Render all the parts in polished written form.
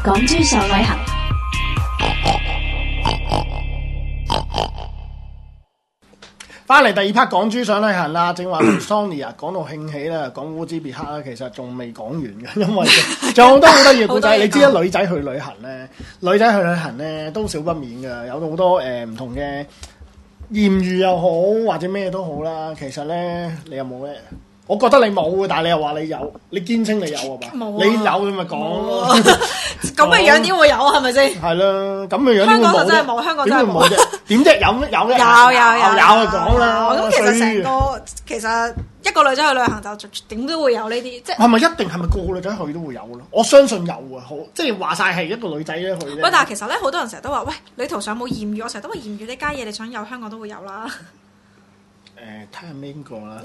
港珠上旅行。 翻嚟第二 part 港珠上旅行啦，正話同 Sony 啊講到興起啦，講烏茲別克啦，其實仲未講完嘅，因為仲有好多好得意嘅故仔。你知啦，女仔去旅行咧，都少不免嘅，有好多唔同嘅豔遇又好，或者咩都好啦。其實咧，你有冇咧？我覺得你冇嘅，但係你又話你有，你堅稱你有啊嘛？ 冇啊！ 你有你咪講咯。 咁嘅樣點會有啊？係咪先？ 係啦，咁嘅樣香港就真係冇，香港真係冇啫。點啫？有就講啦。 咁其實成個其實一個女仔去旅行就點都會有呢啲，即係係咪一定係咪個個女仔去都會有咯？我相信有啊，好即係話晒係一個女仔咧去咧。 喂，但係其實咧好多人成日都話，喂，旅途上冇豔遇，我成日都話豔遇呢家嘢你想有香港都會有啦。 睇下邊個啦。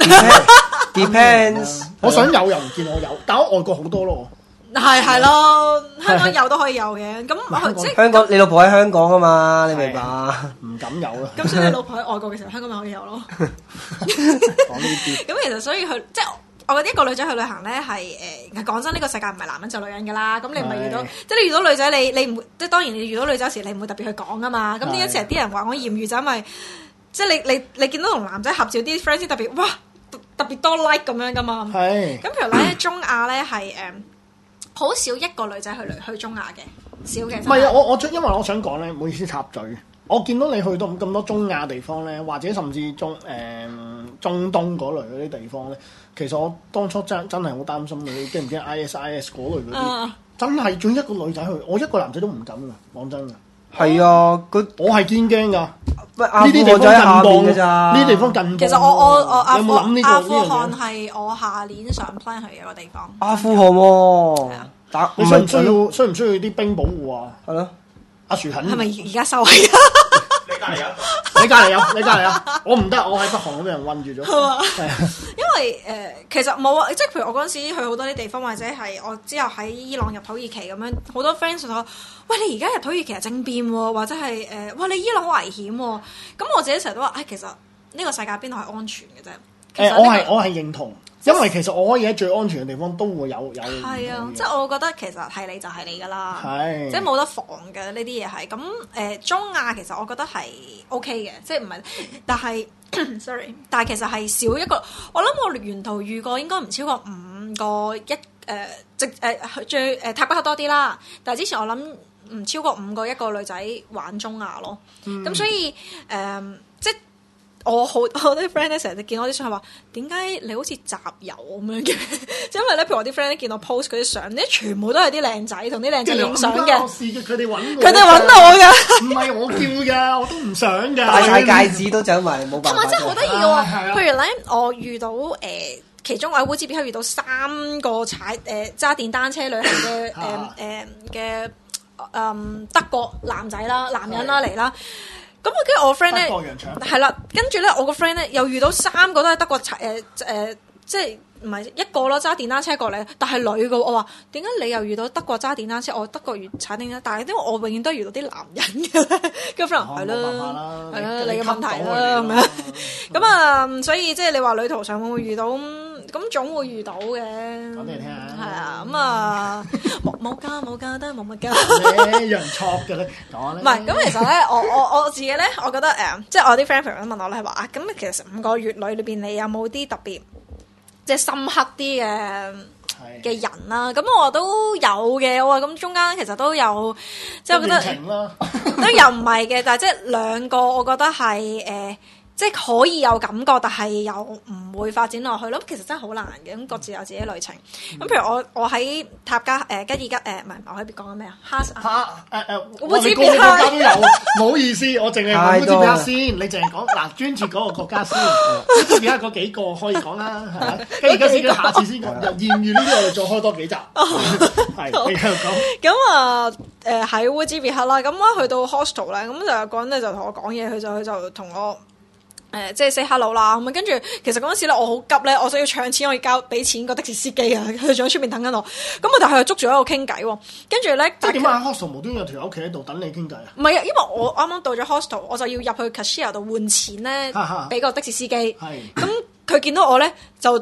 Depends。 我想有又唔見我有，但係外國好多咯。 係咯，香港有都可以有嘅。咁即係香港，你老婆喺香港啊嘛，你明白？ 唔敢有啦。 咁所以你老婆喺外國嘅時候，香港咪可以有咯。 講呢啲。 咁其實所以去即係。我覺得一個女仔去旅行咧係講真，呢個世界唔係男人就女人㗎啦。咁你唔係遇到，即係你遇到女仔，你唔會即係當然你遇到女仔時，你唔會特別去講㗎嘛。咁點解成日啲人話我豔遇就因為即係你見到同男仔合照啲 friend 先特別哇特別多 like 咁樣㗎嘛。 係。 咁譬如咧中亞咧係好少一個女仔去中亞嘅，少嘅。 唔係啊，因為我想講咧，唔好意思插嘴。我見到你去到咁多中亞地方咧，或者甚至中東嗰類嗰啲地方咧，其實我當初真係好擔心你驚唔驚 ISIS 嗰類嗰啲，真係仲一個女仔去，我一個男仔都唔敢㗎，講真㗎。 係啊， 我係堅驚㗎。 呢啲地方近磅㗎咋？ 呢啲地方近磅。 其實我有冇諗呢個阿富汗係我下年想 plan 去嘅一個地方。 阿富汗喎， 你需唔需要啲兵保護啊？ 係咯。 阿樹肯係咪而家收起？ 你隔離有，我唔得，我喺北韓嗰邊人韞住咗。係啊， 因為其實冇啊，即係譬如我嗰陣時去好多啲地方，或者係我之後喺伊朗入土耳其咁樣，好多 friend 同我，喂，你而家入土耳其係政變喎，或者係哇你伊朗好危險喎。咁我自己成日都話，其實呢個世界邊度係安全嘅啫。 我係認同。因為其實我可以喺最安全嘅地方都會有。 係啊，即係我覺得其實係你就係你㗎啦，即係冇得防嘅呢啲嘢係。咁中亞其實我覺得係 OK 嘅，即係唔係，但係 sorry， 但係其實係少一個。我諗我沿途遇過應該唔超過5個最塔吉克多啲啦。但係之前我諗唔超過5個一個女仔玩中亞咯。咁所以即係。我啲 friend 咧成日見我啲相係話，點解你好似集郵咁樣嘅？因為咧，譬如我啲 friend 咧見我 post 嗰啲相咧，全部都係啲靚仔同啲靚仔影相嘅。 佢哋揾我㗎， 唔係我叫㗎，我都唔想㗎。 戴晒戒指都走埋，冇辦法。 同埋真係好得意嘅喎，譬如咧，我遇到其中我喺烏茲別克遇到3個揸電單車旅行嘅德國男仔啦、男人啦嚟啦。咁跟住我 friend 咧，係啦，跟住咧我個 friend 咧又遇到3個都係德國即係唔係一個咯，揸電單車過嚟，但係女嘅。我話點解你又遇到德國揸電單車，我德國踩電單車，但係因為我永遠都係遇到啲男人嘅咧，跟住 friend 係啦，係啦，你嘅問題啦咁樣。咁啊，所以即係你話旅途上會唔會遇到？咁總會遇到嘅。 講俾你聽下。 係啊，咁啊冇㗎，都係冇乜㗎。 有人錯嘅咧，講咧。 唔係，咁其實咧，我自己咧，我覺得即係我啲 friend 問我咧係話啊，咁其實5個月裏邊你有冇啲特別即係深刻啲嘅人啦？咁我都有嘅，我話咁中間其實都有，即係我覺得都又唔係嘅，但係即係2個，我覺得係即係可以有感覺，但係又唔會發展落去咯。其實真係好難嘅，咁各自有自己旅程。咁譬如我喺塔吉吉爾吉唔係，我喺邊講緊咩啊？ 烏茲別克都有，唔好意思，我淨係講烏茲別克先。你淨係講嗱，專注嗰個國家先。烏茲別克嗰幾個可以講啦，係咪？跟住先，下次先講。豔遇呢啲我哋再開多幾集。係，你繼續講。 咁啊喺烏茲別克啦，咁我去到 hostel 咧，咁就有個人咧就同我講嘢，佢就同我。即係 say hello 啦，咁跟住其實嗰陣時咧，我好急咧，我想要搶錢，我要俾錢個的士司機啊，佢仲喺出面等緊我。咁但係佢又捉住喺度傾偈喎，跟住咧， 即係點解 hostel 無端有條友企喺度等你傾偈啊？ 唔係啊，因為我啱啱到咗 hostel，我就要入去 cashier 度換錢咧，俾個的士司機。咁佢見到我咧就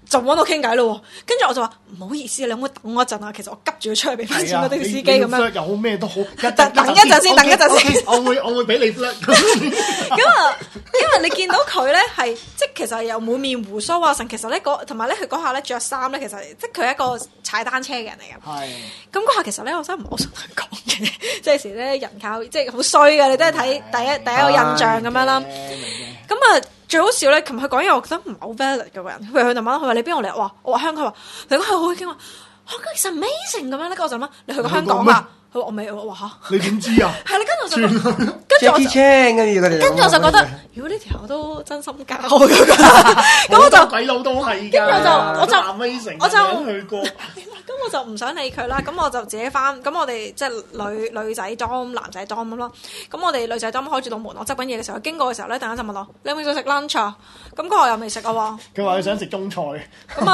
就揾我傾偈咯。跟住我就話唔好意思，你可唔可以等我一陣啊？其實我急住要出去俾翻錢嗰啲司機咁樣。 有咩都好， 等一陣先，等一陣先。 我會俾你 flirt。 咁啊，因為你見到佢咧係即係其實又滿面胡鬚啊，其實咧同埋咧佢嗰下咧着衫咧，其實即係佢係一個踩單車嘅人嚟嘅。係。咁嗰下其實咧，我真係唔好想同佢講嘅，即係時咧人靠即係好衰嘅，你都係睇第一個印象咁樣啦。咁啊，最好笑咧，琴日佢講嘢，我覺得唔係好 valid 嘅人。譬如佢就問佢話你邊度嚟？我話香港，你講係好驚話，香港其實 amazing 咁樣咧。跟住我就問你去過香港啊？佢話我未，我話嚇。你點知啊？係啦，跟住我就跟住我就覺得，如果呢條友都真心交咁我就鬼佬都係㗎。 跟住我就 amazing，我就去過。 咁我就唔想理佢啦，咁我就自己翻。咁我哋即係女仔 dom 男仔 dom 咁咯。咁我哋女仔 dom 開住道門，我執緊嘢嘅時候，經過嘅時候咧，突然間就問我：你有冇想食 lunch 啊？咁嗰個又未食啊喎。 佢話佢想食中菜。 咁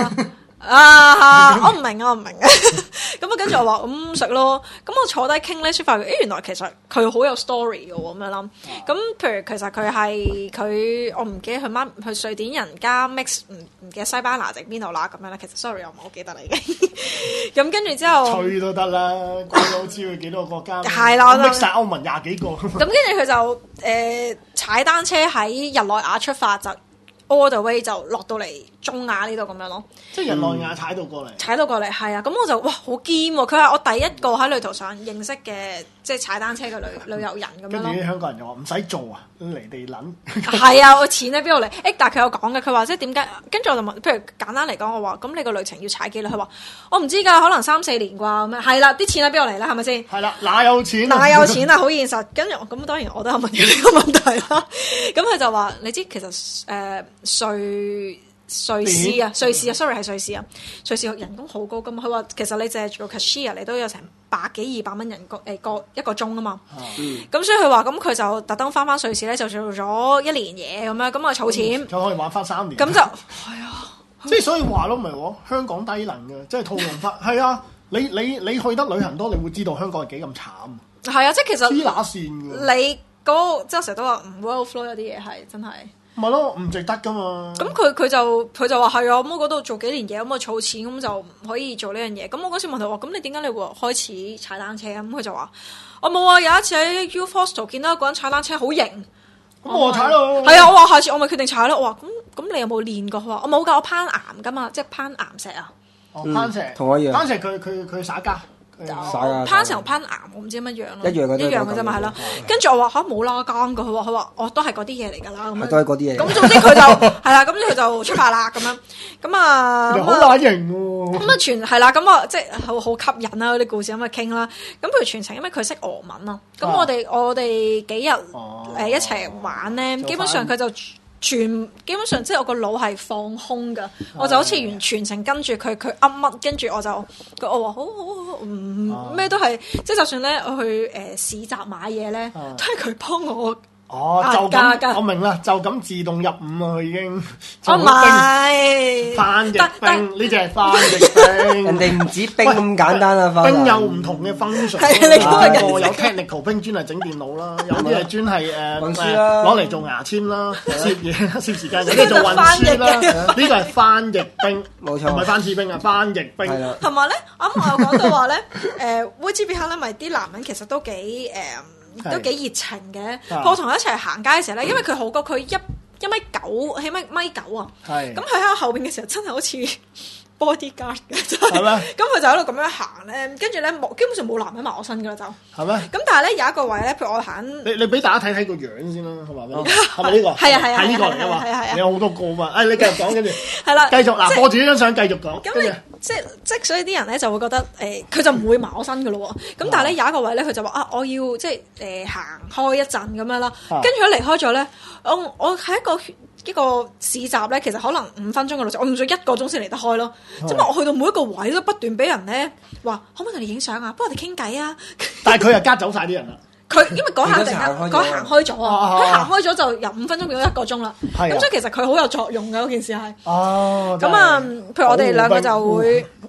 我唔明啊，我唔明啊。咁啊，跟住我話咁食咯。咁我坐低傾咧，先發覺原來其實佢好有 story 嘅喎，咁樣啦。咁譬如其實佢我唔記得佢瑞典人加 mix 唔記得西班牙定邊度啦，咁樣啦。其實 sorry 我唔係好記得啦已經。咁跟住之後，吹都得啦，鬼佬知佢幾多個國家。係啦，mix 曬歐盟20幾個。咁跟住佢就踩單車喺日內瓦出發就。all the way 就落到嚟中亞呢度咁樣咯，即係日內瓦踩到過嚟，係啊，咁我就哇好堅喎！佢係我第一個喺旅途上認識嘅，即係踩單車嘅旅遊人咁樣咯。跟住啲香港人就話唔使做啊，離地撚。係啊，我錢喺邊度嚟？但係佢有講嘅，佢話即係點解？跟住我就問，譬如簡單嚟講，我話咁你個旅程要踩幾耐？佢話我唔知㗎，可能3-4年啩咁樣。係啦，啲錢喺邊度嚟啦？係咪先？係啦，哪有錢啊？好現實。跟住咁當然我都有問佢呢個問題啦。咁佢就話你知其實瑞士啊，sorry 係瑞士啊，瑞士人工好高噶嘛。佢話其實你淨係做 cashier 你都有成100幾200蚊人工一個鐘啊嘛。咁所以佢話咁佢就特登翻瑞士咧，就做咗1年嘢咁樣，咁啊儲錢就可以玩翻3年。咁就係啊，即係所以話咯，唔係喎，香港低能嘅，即係套用法係啊。你去得旅行多，你會知道香港係幾咁慘。係啊，即係其實黐乸線㗎。你嗰即係成日都話唔 world flow 有啲嘢係真係。咪咯，唔值得噶嘛。咁佢就話係啊，咁我嗰度做幾年嘢，咁我儲錢，咁就可以做呢樣嘢。咁我嗰時問佢話，咁你點解你會開始踩單車啊？咁佢就話我冇啊，有一次喺 U Hostel 見到一個人踩單車好型，咁我踩咯。係啊，我話下次我咪決定踩咯。我話咁你有冇練過？佢話我冇㗎，我攀岩㗎嘛，即係攀岩石啊。攀石同我一樣。攀石佢耍家。攀石同攀岩我唔知乜樣咯，一樣嘅啫嘛，係咯。跟住我話嚇冇啦更㗎，佢話我都係嗰啲嘢嚟㗎啦，咁樣都係嗰啲嘢。咁總之佢就係啦，咁佢就出發啦咁樣。咁啊好乸型喎。咁啊全係啦，咁啊即係好吸引啦嗰啲故事咁啊傾啦。咁佢全程因為佢識俄文啊，咁我哋幾日一齊玩咧，基本上佢就。基本上即係我個腦係放空㗎，我就好似完全程跟住佢噏乜，跟住我話好咩都係，即係就算咧我去市集買嘢咧，都係佢幫我。哦，就咁，我明啦，就咁自動入伍啊！佢已經，我唔係翻譯兵，呢隻係翻譯兵，人哋唔止兵咁簡單啊！兵有唔同嘅 function，有 technical 兵專係整電腦啦，有啲係專係攞嚟做牙籤啦，攝時間，有啲做運輸啦，呢個係翻譯兵，冇錯，唔係翻次兵啊，翻譯兵。同埋咧，啱啱我有講到話咧，烏茲別克咧，咪啲男人其實都幾熱情嘅。我同佢一齊行街嘅時候咧，因為佢好高，佢1.9米，起碼1.9米啊。咁佢喺我後邊嘅時候，真係好似 bodyguard 嘅，真係。咁佢就喺度咁樣行咧，跟住咧基本上冇男人埋我身噶啦就。係咩？咁但係咧有一個位咧，譬如我行，你俾大家睇睇個樣先啦，係咪呢？係咪呢個？係啊係啊，係呢個嚟啊嘛。係啊，你有好多個嘛？你繼續講跟住。係啦，繼續嗱，播住呢張相繼續講。咁即所以啲人咧就會覺得佢就唔會埋我身噶咯喎。咁但係咧有一個位咧，佢就話我要即係行開一陣咁樣啦。跟住佢離開咗咧，我喺一個市集咧，其實可能5分鐘嘅路程，我用咗1個鐘先離得開咯。即係我去到每一個位都不斷俾人咧話，可唔可以同你影相啊？幫我哋傾偈啊！但係佢又加走晒啲人啦。佢因為嗰下突然間佢行開咗啊！佢行開咗就由5分鐘變咗1個鐘啦。咁所以其實佢好有作用嘅嗰件事係。哦。咁啊，譬如我哋兩個就會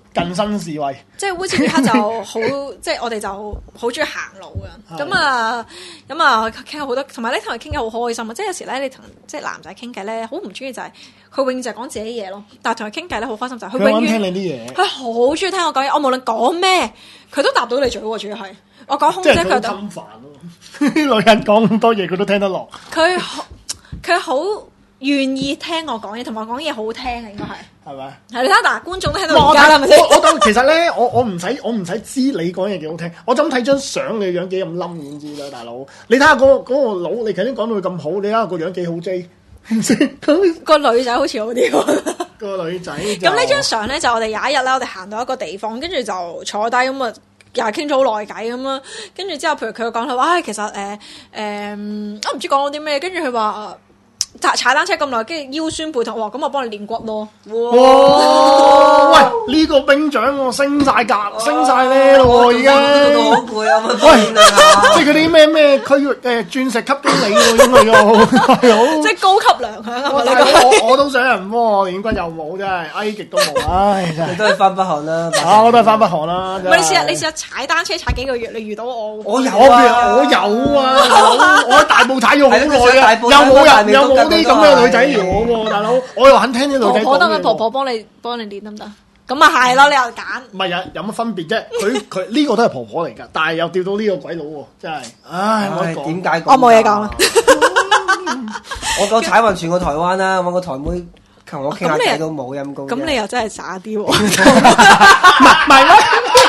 近身示威。 即係烏茲別克就好，即係我哋就好中意行路嘅。咁啊傾好多，同埋咧同佢傾偈好開心啊！即係有時咧你同即係男仔傾偈咧，好唔中意就係佢永遠就係講自己嘢咯。但係同佢傾偈咧好開心就係佢永遠聽你啲嘢， 佢好中意聽我講嘢。我無論講咩，佢都答到你嘴喎。主要係我講空姐佢都侵煩咯。啲女人講咁多嘢，佢都聽得落。 佢好願意聽我講嘢，同埋我講嘢好聽嘅，應該係咪？ 係你睇嗱，觀眾都聽到而家啦，係咪先？ 我其實咧，我唔使知你講嘢幾好聽，我就咁睇張相，你樣幾咁冧已經知啦，大佬。你睇下嗰個佬，你頭先講到佢咁好，你睇下個樣幾好 J。 個女仔好似好啲喎。 個女仔。 咁呢張相咧就我哋有一日咧，我哋行到一個地方，跟住就坐低咁啊。又係傾咗好耐偈咁啦，跟住之後，譬如佢講佢話，其實我唔知講到啲咩，跟住佢話踩單車咁耐，跟住腰酸背痛，哇！咁我幫你練骨咯。 哇！喂，呢個兵長喎，升晒格，升晒呢咯喎，而家好攰啊！ 喂，即係嗰啲咩區域鑽石級經理喎，應該又係即係高級糧響。 我都想人喎，練骨又冇真係，挨極都冇，唉真係。 你都係翻北韓啦， 我都係翻北韓啦。 唔係你試下踩單車踩幾個月，你遇到我。 我有啊， 我喺大埔踩咗好耐啊，又冇啲咁嘅女仔撩我喎，大佬，我又肯聽啲女仔講嘢。 婆得唔得？婆婆幫你練得唔得？咁啊係咯，你又揀。 唔係有乜分別啫？佢呢個都係婆婆嚟㗎，但係又調到呢個鬼佬喎，真係，唉，我講點解？ 我冇嘢講啦。 我個踩運全個台灣啦，揾個台妹同我傾下偈都冇陰功。 咁你又真係渣啲喎。 唔係咩？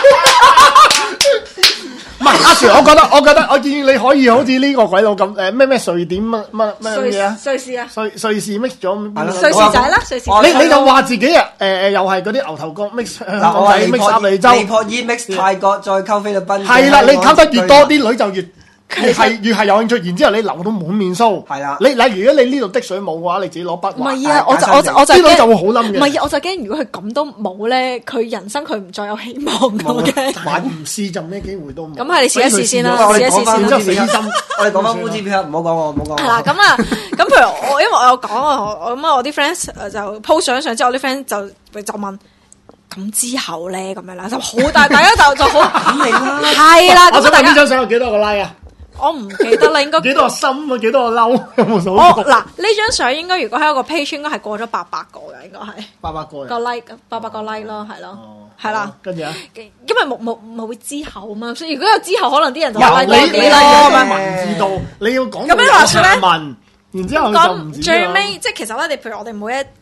唔係阿 Sir，我覺得我建議你可以好似呢個鬼佬咁咩瑞典乜嘢啊？ 瑞士啊？ 瑞士 mix 咗， 瑞士仔啦，瑞士。 你就話自己啊又係嗰啲牛頭角 mix 香港仔 mix 鴨脷洲， 尼泊爾 mix 泰國再溝菲律賓。 係啦，你溝得越多，啲女就越係有興趣，然之後你流到滿面鬚。 係啦， 你例如如果你呢度滴水冇嘅話，你自己攞筆畫。 唔係啊，我就啲女就會好冧嘅。 唔係啊，我就驚如果佢咁都冇咧，佢人生佢唔再有希望嘅。 玩唔試就咩機會都冇。 咁係你試一試先啦，試一試先。 然之後死心。 我哋講翻烏茲別克，唔好講我，唔好講。 係啦，咁啊，咁譬如我，因為我有講我啲 friend 就 po 相之後，我啲 friend 就問。咁之後咧，咁樣啦，就好大家就好肯定啦，係啦。 我想問呢張相有幾多個 like 啊？ 我唔記得啦，應該幾多個心啊？幾多個嬲？有冇數？ 嗱，呢張相應該如果喺一個 page 應該係過咗800個嘅，應該係 800個 like，800個 like 咯，係咯，係啦。 跟住啊， 因為冇會之後啊嘛，所以如果有之後，可能啲人就 like 多啲咯。 文字度你要講咁樣話說咧， 文，然之後就唔止最尾即係其實咧，你譬如我哋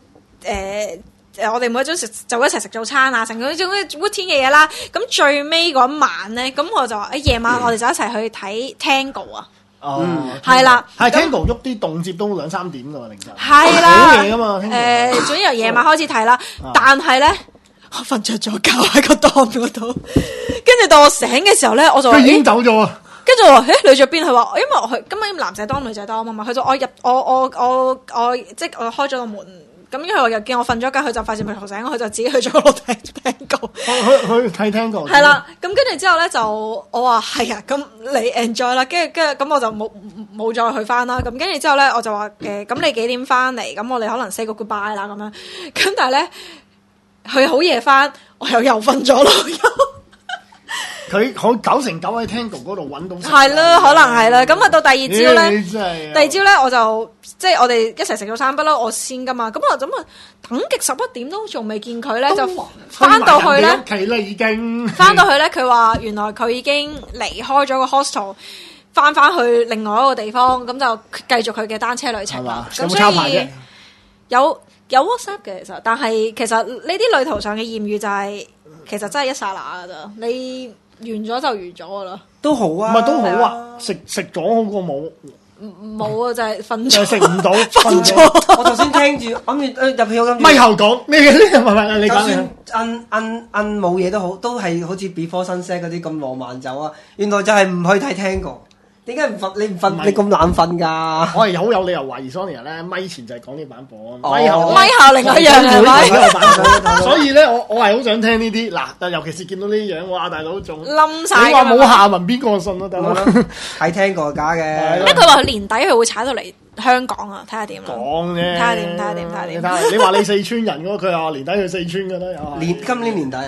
我哋每一朝就一齊食早餐啊，成嗰種 routine 嘅嘢啦。咁最尾嗰晚咧，咁我就話夜晚我哋就一齊去睇 Tango 啊。 哦， 係啦， 係 Tango 喐啲動輒都2-3點㗎喎，凌晨。 係啦， 好夜㗎嘛。 總之由夜晚開始睇啦，但係咧我瞓着咗覺喺個檔嗰度，跟住到我醒嘅時候咧，我就佢已經走咗啊。 跟住我話你去咗邊？佢話因為我去今日男仔多女仔多啊嘛，佢就我即係我開咗個門。咁因為我又見我瞓咗覺，佢就發現佢嘈醒我，佢就自己去咗嗰度睇 Tango。 去睇 Tango。 係啦，咁跟住之後咧就我話係啊，咁你 enjoy 啦，跟住咁我就冇再去翻啦。咁跟住之後咧我就話咁你幾點翻嚟？咁我哋可能 say 個 goodbye 啦咁樣。咁但係咧佢好夜翻，我又瞓咗咯。 佢好9成9喺 Tango 嗰度揾到。 係啦，可能係啦。咁啊到第二朝咧， 第二朝咧我就即係我哋一齊食早餐不嬲，我先噶嘛。咁我咁啊等極11點都仲未見佢咧，就翻到去咧， 屋企啦已經。 翻到去咧，佢話原來佢已經離開咗個 hostel，翻去另外一個地方，咁就繼續佢嘅單車旅程啦。咁所以有 WhatsApp 嘅其實，但係其實呢啲旅途上嘅豔遇就係其實真係一剎那噶咋，你。完咗就完咗噶啦， 都好啊， 唔係都好啊，食咗好過冇， 冇啊，就係瞓咗， 就食唔到， 瞓咗。我頭先聽住，諗住入去我諗。 咪後講，你講。 就算摁冇嘢都好，都係好似 Before Sunset 嗰啲咁浪漫走啊。原來就係唔去睇 Tango。點解唔瞓？你唔瞓？你咁懶瞓㗎？ 我係好有理由懷疑 Sonia 咧，咪前就係講呢版本， 咪後另外一樣係咪？ 所以咧，我係好想聽呢啲嗱，但尤其是見到呢樣，哇！大佬仲冧曬。 你話冇下文邊個信啊？大佬睇聽過假嘅。 咩？佢話佢年底佢會踩到嚟香港啊，睇下點啦。 講啫。 睇下點。 你話你四川人嗰個，佢又話年底去四川㗎啦，又係。 今年年底啊？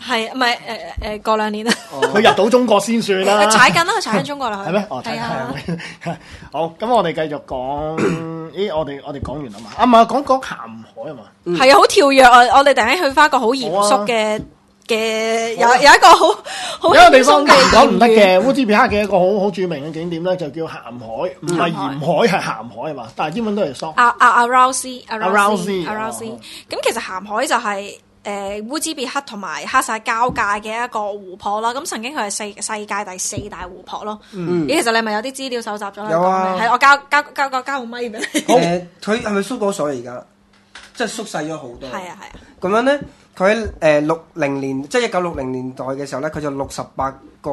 係唔係過2年啦？ 佢入到中國先算啦。 踩緊啦，佢踩緊中國啦。 係咩？哦， 係啊。 好，咁我哋繼續講。咦，我哋講完啦嘛？啊，唔係講鹹海啊嘛？ 係啊，好跳躍啊！我哋突然間去翻一個好嚴肅嘅有一個好有一個地方講唔得嘅，烏茲別克嘅一個好著名嘅景點咧，就叫鹹海，唔係鹽海，係鹹海啊嘛。但係英文都係 soft。 Arouse。 咁其實鹹海就係烏茲別克同埋哈薩交界嘅一個湖泊啦。咁曾經佢係世界第4大湖泊咯。咦，其實你咪有啲資料搜集咗？ 有啊。 係我交個咪俾你。 佢係咪縮咗水而家？即係縮細咗好多。 係啊。 咁樣咧，佢喺60年，即係1960年代嘅時候咧，佢就68個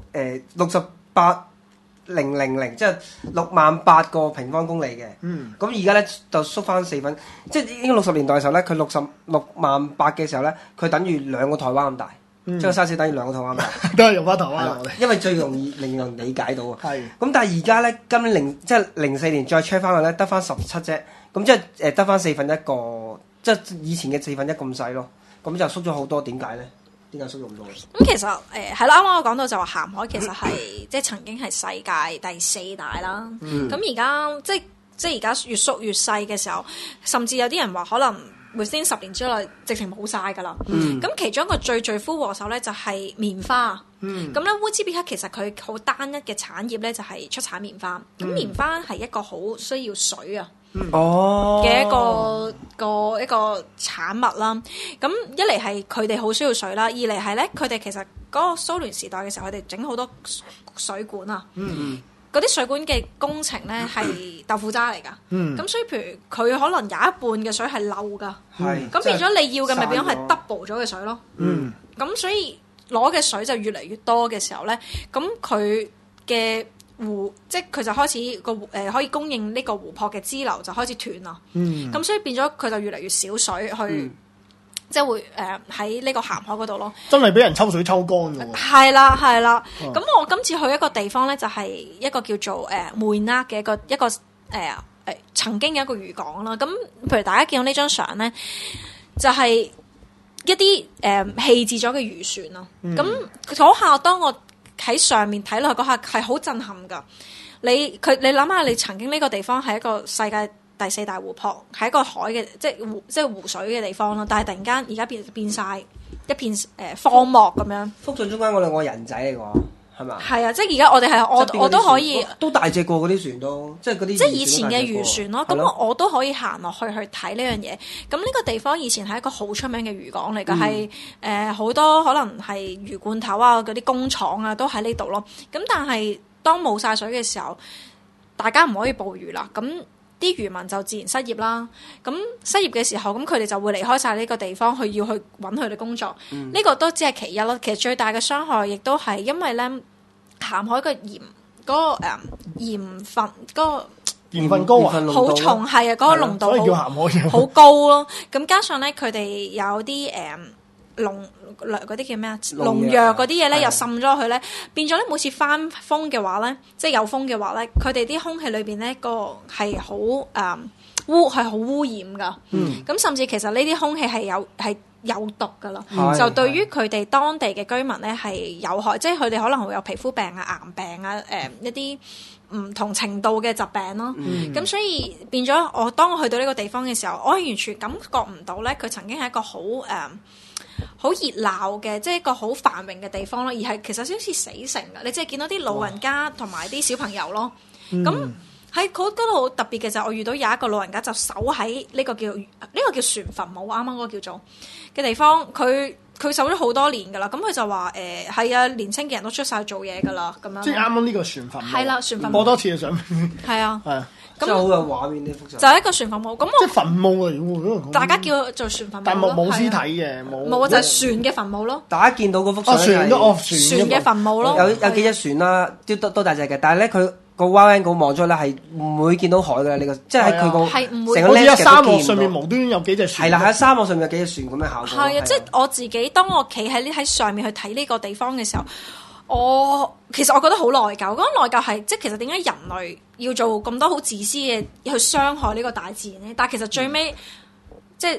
68,000，即係68000個平方公里嘅。咁而家咧就縮翻4分，即係應該60年代嘅時候咧，佢66800嘅時候咧，佢等於2個台灣咁大，即係個 size 等於2個台灣咁大。 都係用翻台灣我哋， 因為最容易令人理解到啊。 係。 咁但係而家咧，今年即係04年再 check 翻佢咧，得翻17啫。咁即係得翻1/4個，即係以前嘅1/4咁細咯。咁就縮咗好多，點解咧？點解縮咗咁多？ 咁其實係啦，啱啱我講到就話鹹海其實係即係曾經係世界第4大啦。咁而家即係而家越縮越細嘅時候，甚至有啲人話可能會先10年之內直情冇晒㗎啦。咁其中一個最罪魁禍首咧就係棉花。咁咧烏茲別克其實佢好單一嘅產業咧就係出產棉花。咁棉花係一個好需要水啊嘅一個產物啦。咁一嚟係佢哋好需要水啦，二嚟係咧佢哋其實嗰個蘇聯時代嘅時候，佢哋整好多水管啊。嗰啲水管嘅工程咧係豆腐渣嚟㗎。咁所以譬如佢可能有一半嘅水係漏㗎。咁變咗你要嘅咪變咗係 double 咗嘅水咯。咁所以攞嘅水就越嚟越多嘅時候咧，咁佢嘅湖即係佢就開始可以供應呢個湖泊嘅支流就開始斷啦。咁所以變咗佢就越嚟越少水去，即係會喺呢個鹹海嗰度咯。 真係俾人抽水抽乾㗎喎。 係啦。咁我今次去一個地方咧，就係一個叫做梅納嘅一個曾經嘅一個漁港啦。咁譬如大家見到呢張相咧，就係一啲棄置咗嘅漁船咯。咁嗰下當我喺上面睇落去嗰下係好震撼㗎。你諗下，你曾經呢個地方係一個世界第4大湖泊，係一個海嘅即係湖水嘅地方咯。但係突然間而家變晒一片荒漠咁樣。 福俊中間嗰兩個人仔嚟㗎，係嘛？ 係啊，即係而家我哋係我都可以都大隻過嗰啲船都，即係嗰啲即係以前嘅漁船咯。咁我都可以行落去睇呢樣嘢。咁呢個地方以前係一個好出名嘅漁港嚟㗎，係好多可能係魚罐頭啊嗰啲工廠啊都喺呢度咯。咁但係當冇晒水嘅時候，大家唔可以捕魚啦。咁啲漁民就自然失業啦。咁失業嘅時候，咁佢哋就會離開晒呢個地方，要去揾佢哋工作。呢個都只係其一咯。其實最大嘅傷害亦都係因為咧鹹海嘅鹽嗰個鹽分嗰個鹽分高啊， 好重係啊，嗰個濃度所以叫鹹海好高咯。咁加上咧，佢哋有啲嗰啲叫咩啊？農藥嗰啲嘢咧，又滲咗去咧，變咗咧每次翻風嘅話咧，即係有風嘅話咧，佢哋啲空氣裏邊咧個係好好污染噶。咁甚至其實呢啲空氣係有毒噶啦，就對於佢哋當地嘅居民咧係有害，即係佢哋可能會有皮膚病啊、癌病啊、一啲唔同程度嘅疾病咯。咁所以變咗當我去到呢個地方嘅時候，我係完全感覺唔到咧，佢曾經係一個好熱鬧嘅，即係一個好繁榮嘅地方咯，而係其實好似死城㗎。你即係見到啲老人家同埋啲小朋友咯。咁喺嗰度好特別嘅就係我遇到有一個老人家就守喺呢個叫船墳墓，啱啱嗰個叫做嘅地方，佢守咗好多年㗎啦。咁佢就話係啊，年青嘅人都出晒去做嘢㗎啦，咁樣。即係啱啱呢個船墳墓。 係啦，船墳墓。 播多次嘅相。 係啊。係啊。 真係好有畫面呢幅相。 就係一個船墳墓，咁即係墳墓嚟喎。大家叫做船墳墓。 但冇屍體嘅， 冇就係船嘅墳墓咯。 大家見到嗰幅相船嘅墳墓咯。 有幾隻船啦，都大隻嘅，但係咧佢個 wide angle 望出咧係唔會見到海嘅呢個，即係喺佢個成個 landscape 沙漠上面無端端有幾隻船。 係啦，喺沙漠上面有幾隻船咁樣效果。 係啊，即係我自己當我企喺上面去睇呢個地方嘅時候，其實我覺得好內疚。嗰個內疚係即係其實點解人類要做咁多好自私嘅去傷害呢個大自然咧？但係其實最尾即係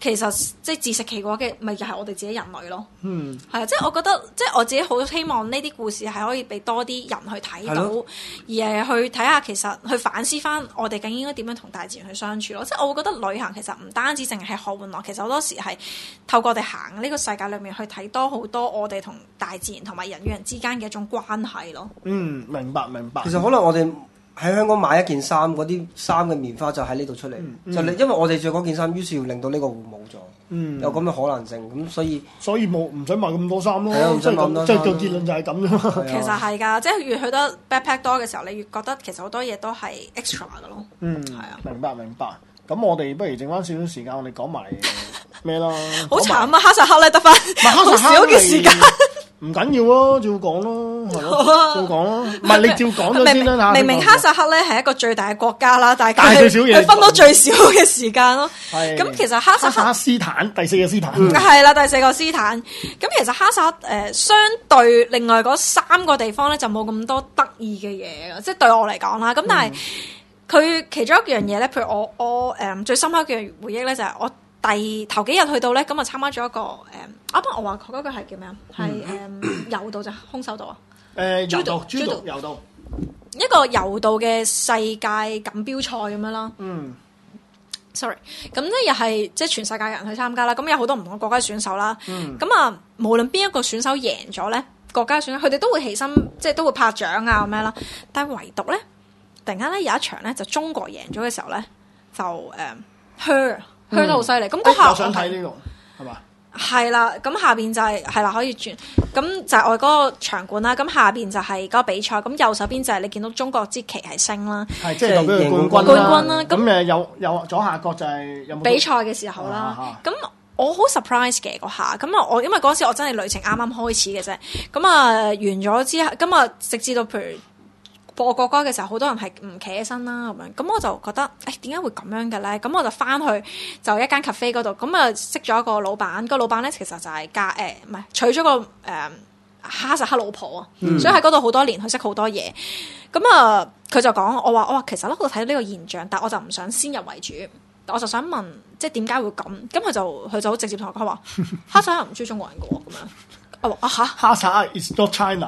其實即係自食其果嘅，咪就係我哋自己人類咯。 嗯， 係啊，即係我覺得，即係我自己好希望呢啲故事係可以俾多啲人去睇到，而係去睇下其實去反思翻我哋究竟應該點樣同大自然去相處咯。即係我會覺得旅行其實唔單止淨係學玩樂，其實好多時係透過我哋行呢個世界裏面去睇多好多我哋同大自然同埋人與人之間嘅一種關係咯。 嗯，明白明白。 其實可能我哋喺香港買一件衫，嗰啲衫嘅棉花就喺呢度出嚟，就因為我哋着嗰件衫，於是要令到呢個湖冇咗，有咁嘅可能性，咁所以唔使買咁多衫咯， 唔使買咁多衫， 即係個結論就係咁啫嘛。 其實係㗎，即係越去得 backpack 多嘅時候，你越覺得其實好多嘢都係 extra 㗎咯。係啊， 明白明白。咁我哋不如剩翻少少時間，我哋講埋咩啦？ 好慘啊！哈薩克咧得翻好少嘅時間。 唔緊要咯，照講咯，係咯，照講咯。唔係你照講咗先啦。 明哈薩克咧係一個最大嘅國家啦，但係佢分到最少嘅時間咯。咁其實哈薩克斯坦第四個斯坦係啦，第四個斯坦。咁其實哈薩克相對另外嗰3個地方咧就冇咁多得意嘅嘢，即係對我嚟講啦。咁但係佢其中一樣嘢咧，譬如我最深刻嘅回憶咧就係我頭幾日去到咧，咁啊參加咗一個啱啱我話佢嗰個係叫咩啊？係柔道咋，空手道啊？ 柔道一個柔道嘅世界錦標賽咁樣啦。sorry， 咁咧又係即係全世界嘅人去參加啦。咁有好多唔同嘅國家選手啦。咁啊，無論邊一個選手贏咗咧，國家選手佢哋都會起身，即係都會拍掌啊咁樣啦。但係唯獨咧，突然間咧有一場咧就中國贏咗嘅時候咧，就噓得好犀利，咁嗰下我想睇呢個係嘛？ 係啦，咁下邊就係啦，可以轉，咁就係我嗰個場館啦。咁下邊就係嗰個比賽，咁右手邊就係你見到中國支旗係升啦， 係即係代表佢冠軍啦。咁有左下角就係有冇比賽嘅時候啦。咁我好 surprise 嘅嗰下，咁啊我因為嗰陣時我真係旅程啱啱開始嘅啫，咁啊完咗之後，咁啊直至到譬如播國歌嘅時候，好多人係唔企起身啦咁樣，咁我就覺得誒點解會咁樣嘅咧？咁我就翻去就一間 cafe 嗰度，咁啊識咗一個老闆，個老闆咧其實就係唔係娶咗個哈薩克老婆啊，所以喺嗰度好多年，佢識好多嘢。咁啊佢就講我話其實咧我睇到呢個現象，但我就唔想先入為主，我就想問即係點解會咁？咁佢就好直接同我講話，哈薩克唔中意中國人嘅喎咁樣。我話嚇， 哈薩克 is not China。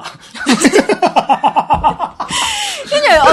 跟住我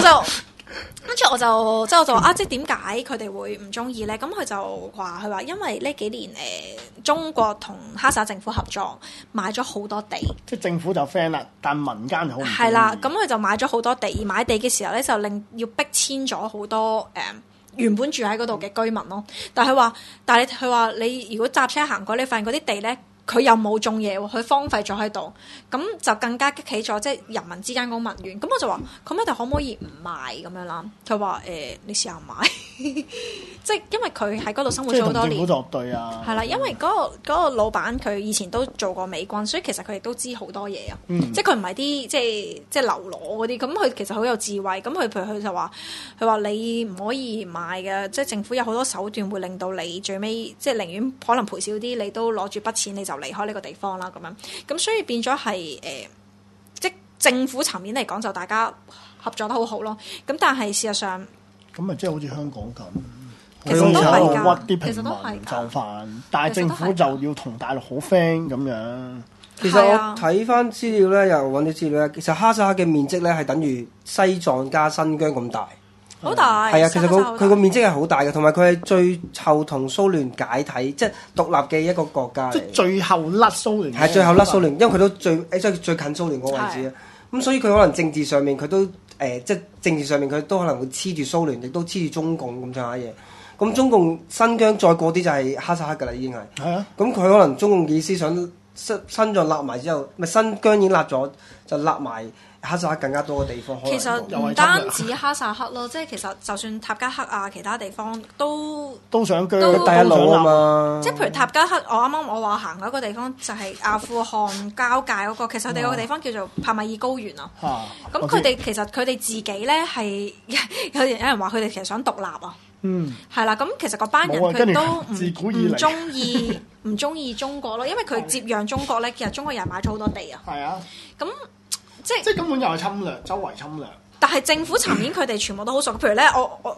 就話即係點解佢哋會唔中意咧？咁佢話因為呢幾年中國同哈薩克政府合作買咗好多地，即係政府就 friend 啦，但民間就好唔係啦。咁佢就買咗好多地，而買地嘅時候咧就要逼遷咗好多原本住喺嗰度嘅居民咯。但係佢話你如果搭車行過，你發現嗰啲地咧。佢又冇種嘢喎，佢荒廢咗喺度，咁就更加激起咗即係人民之間嗰個民怨。咁我就話：咁你哋可唔可以唔賣咁樣啦？佢話：你試下買，即係因為佢喺嗰度生活咗好多年。 政府作對啊！ 係啦，因為嗰個老闆佢以前都做過美軍，所以其實佢哋都知好多嘢啊。即係佢唔係啲即係流羅嗰啲，咁佢其實好有智慧。咁佢譬如佢就話：你唔可以賣嘅，即係政府有好多手段會令到你最尾即係寧願可能賠少啲，你都攞住筆錢你就離開呢個地方啦，咁樣，咁所以變咗係即政府層面嚟講就大家合作得好好咯。咁但係事實上， 咁咪即係好似香港咁， 其實都係㗎， 屈啲平民就範，但係政府就要同大陸好 friend 咁樣。 其實我睇翻資料咧，又揾啲資料咧，其實哈薩克嘅面積咧係等於西藏加新疆咁大。 好大， 係啊！其實佢個面積係好大嘅，同埋佢係最後同蘇聯解體，即係獨立嘅一個國家嚟。 即係最後甩蘇聯。係最後甩蘇聯，因為佢都最近蘇聯嗰個位置啊。咁所以佢可能政治上面佢都即係政治上面佢都可能會黐住蘇聯，亦都黐住中共咁上下嘢。咁中共新疆再過啲就係哈薩克㗎啦，已經係。係啊。咁佢可能中共意思想新疆立埋之後，咪新疆已經立咗，就立埋。哈薩克更加多嘅地方， 其實唔單止哈薩克咯，即係其實就算塔吉克啊，其他地方都想居第一路啊嘛。 即係譬如塔吉克，我話行嗰個地方就係阿富汗交界嗰個，其實佢哋個地方叫做帕米爾高原啊。咁佢哋其實佢哋自己咧係有人話佢哋其實想獨立啊。係啦，咁其實嗰班人佢都唔中意中國咯，因為佢接壤中國咧，其實中國人買咗好多地啊。 係啊， 咁。即係根本又係侵略，周圍侵略。 但係政府層面佢哋全部都好熟，譬如咧，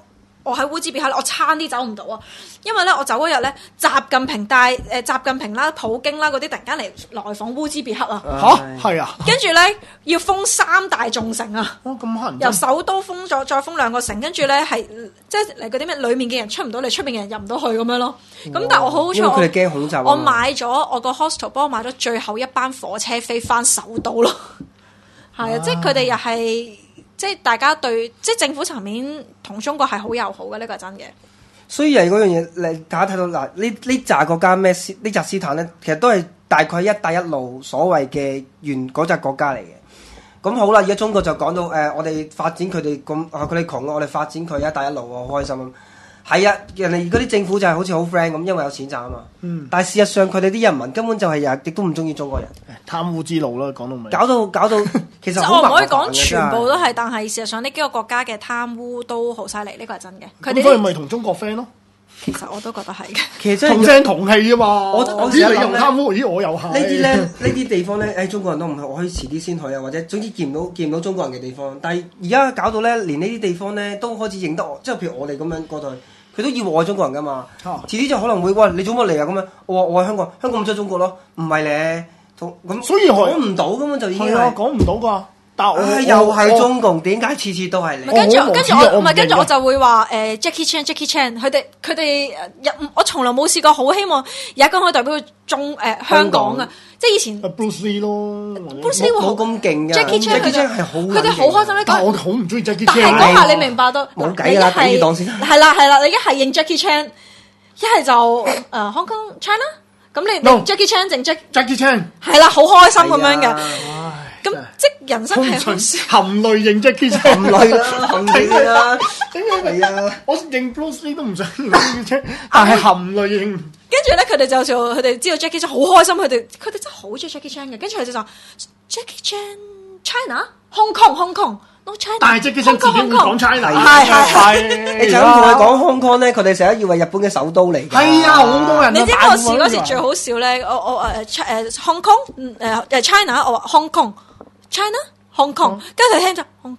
我喺烏茲別克，我差啲走唔到啊！因為咧，我走嗰日咧，習近平啦、普京啦嗰啲突然間嚟來訪烏茲別克啊！ 嚇係啊！ 跟住咧要封3大重城啊！ 咁乞人憎由首都封咗，再封2個城，跟住咧係即係嗰啲咩裡面嘅人出唔到嚟，出面嘅人入唔到去咁樣咯。咁但係我好彩， 因為佢哋驚恐襲。 我買咗我個 hostel 幫我買咗最後一班火車飛翻首都咯。係啊，即係佢哋又係。即係大家對即係政府層面同中國係好友好嘅，呢個係真嘅。 所以係嗰樣嘢，你大家睇到嗱，呢扎國家咩呢扎斯坦咧，其實都係大概一帶一路所謂嘅原嗰扎國家嚟嘅。咁好啦，而家中國就講到我哋發展佢哋咁，佢哋窮，我哋發展佢一帶一路喎，好開心咁。係啊，人哋嗰啲政府就係好似好 friend 咁，因為有錢賺啊嘛。但係事實上佢哋啲人民根本就係亦都唔中意中國人。 貪污之路啦，講到尾。 搞到其實我唔可以講全部都係，但係事實上呢幾個國家嘅貪污都好犀利，呢個係真嘅。佢哋所以咪同中國 friend 咯。 其實我都覺得係嘅。 其實同聲同氣啊嘛。 我知你又貪污，咦我又係。 呢啲咧，呢啲地方咧，中國人都唔去，我可以遲啲先去啊，或者總之見唔到中國人嘅地方。但係而家搞到咧，連呢啲地方咧都開始認得我，即係譬如我哋咁樣過到去。佢都以為我係中國人噶嘛，遲啲就可能會喂你做乜嚟啊咁樣，我係香港咁即係中國咯，唔係咧，咁所以講唔到咁嘛就已經係講唔到㗎。但係又係中共，點解次次都係你？ 跟住我就會話Jackie Chan，佢哋我從來冇試過好希望有一個可以代表香港嘅，即係以前 Bruce Lee 咯 ，Bruce Lee 冇咁勁嘅 Jackie Chan 佢哋好開心咧。 但係我好唔中意 Jackie Chan。 但係嗰下你明白到冇計啦，第二檔先。 係啦，你一係認 Jackie Chan，一係就Hong Kong China。咁你 Jackie Chan 定 Jackie Chan 係啦，好開心咁樣嘅。咁即人生係好少含淚認 Jackie Chan， 含淚啦，含淚啦， 點解係啊？我認 Bruce Lee 都唔想認 Jackie Chan，但係含淚認。 跟住咧，佢哋就做，佢哋知道 Jackie Chan 好開心，佢哋真係好中意 Jackie Chan 嘅。跟住佢就話 Jackie Chan China，Hong Kong，no China。 但係 Jackie Chan 自己會講 China， 係。你就咁同佢講 Hong Kong 咧，佢哋成日以為日本嘅首都嚟。 係啊，好多人。 你知我試嗰時最好笑咧，我Hong Kong China，我話 Hong Kong。China、Hong Kong，跟住聽咗 Hong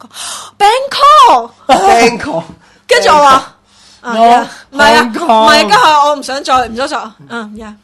Kong、Bangkok， 跟住我話唔係啊，跟住我唔想再呀。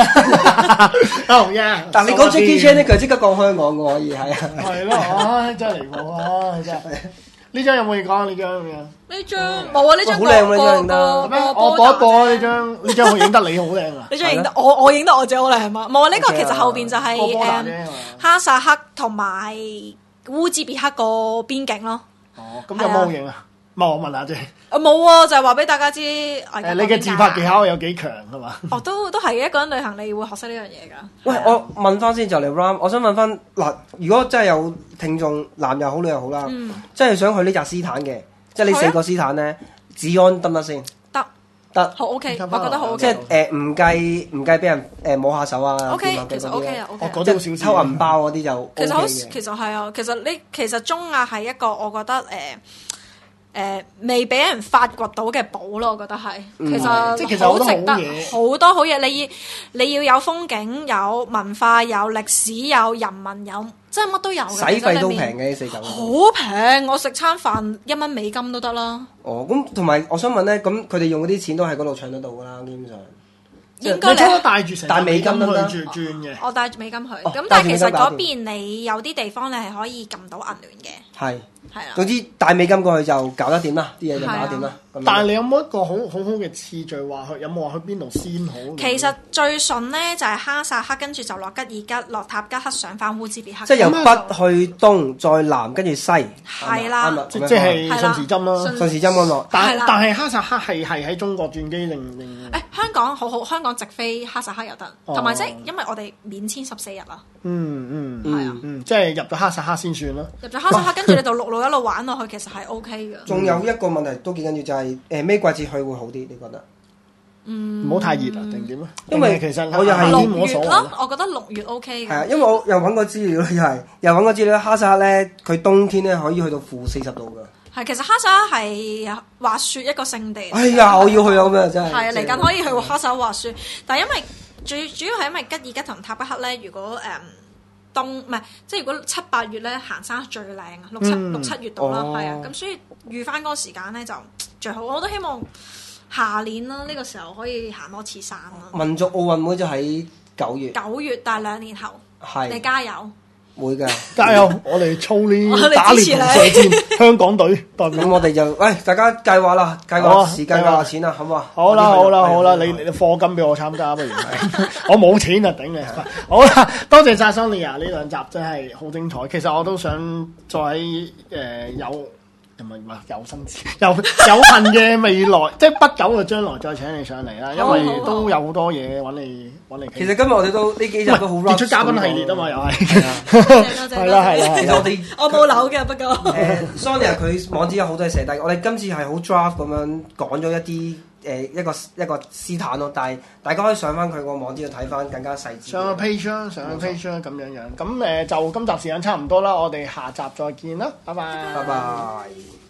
但你講 Jackie Chan 咧，佢即刻講香港嘅可以係啊。 係咯，唉，真係離譜啊！真係。呢張有冇嘢講？呢張呢張冇啊！呢張好靚喎，呢張影得。 我播一播呢張我影得你好靚啊！ 呢張影得我影得我自己好靚係嘛？冇啊！呢個其實後邊就係哈薩克同埋烏茲別克個邊境咯。 哦，咁有冇好影啊？冇，我問下啫。 冇啊，就係話俾大家知。 你嘅自拍技巧有幾強係嘛？ 都係嘅，一個人旅行你會學識呢樣嘢㗎。 喂，我問翻先就嚟 Ram，我想問翻嗱，如果真係有聽眾男又好女又好啦，真係想去呢扎斯坦嘅，即係呢4個斯坦咧，治安得唔得先？得， 好 OK，我覺得好 OK。 即係唔計俾人摸下手啊。 OK，其實 OK 啊 OK。 我覺得好少偷銀包嗰啲就 OK 嘅。 其實係啊，其實中亞係一個我覺得未俾人發掘到嘅寶咯，我覺得係。其實好值得，好多好嘢。你要有風景、有文化、有歷史、有人民、有即係乜都有嘅。 使費都平嘅呢4嚿。 好平，我食餐飯1蚊美金都得啦。 哦，咁同埋我想問咧，咁佢哋用嗰啲錢都喺嗰度搶得到㗎啦，基本上。 應該你帶住成美金去轉嘅。 我帶住美金去，咁但係其實嗰邊你有啲地方你係可以撳到銀聯嘅。 係。 係啦， 總之帶美金過去就搞得掂啦，啲嘢就搞得掂啦。 但係你有冇一個好嘅次序話去？有冇話去邊度先好？ 其實最順咧就係哈薩克，跟住就落吉爾吉、落塔吉克，上翻烏茲別克。 即係由北去東，再南跟住西。 係啦， 即係順時針啦， 順時針咁落。 但係哈薩克係喺中國轉機定？ 香港好，香港直飛哈薩克又得，同埋即係因為我哋免簽14日啦。係啊， 即係入咗哈薩克先算啦。 入咗哈薩克，跟住你就陸路一路玩落去，其實係 OK 嘅。 仲有一個問題都幾緊要，就係咩季節去會好啲？你覺得？ 唔好太熱啊，定點啊？ 因為其實我又係 6月咯，我覺得6月 OK 嘅。 係啊，因為我又揾過資料又揾過資料，哈薩克咧佢冬天咧可以去到-40度㗎。 係，其實哈薩克係滑雪一個聖地。 哎呀，我要去啊！咁啊，真係。 係啊，嚟緊可以去哈薩克滑雪，但係因為主要係因為吉爾吉同塔吉克咧，如果唔係即係如果7、8月咧行山最靚啊，6、7月度啦，係啊，咁所以預翻嗰個時間咧就最好。我都希望下年啦，呢個時候可以行多次山啦。 民族奧運會就喺9月。 9月，但係2年後， 係你加油！ 會㗎， 加油！我哋操呢我哋打獵支持你同射箭，香港隊代表。 咁我哋就大家計劃啦，計劃時間、計劃錢啦，好唔好啊？ 好啦，你課金俾我參加不如係，我冇錢啊，頂你！好啦，多謝晒 Sonia 呢兩集真係好精彩。其實我都想再喺有生之有幸嘅未來，即係不久嘅將來再請你上嚟啦，因為都有好多嘢揾你。 其實今日我哋都呢幾集都好傑出嘉賓系列啊嘛，又係係啦。 其實我冇樓嘅，不過 Sonia 佢網址有好多嘢寫低，我哋今次係好 draft 咁樣講咗一啲一個斯坦咯，但係大家可以上翻佢個網址度睇翻更加細緻。 上個 page 啦，咁樣。咁就今集時間差唔多啦，我哋下集再見啦，拜拜。 拜拜。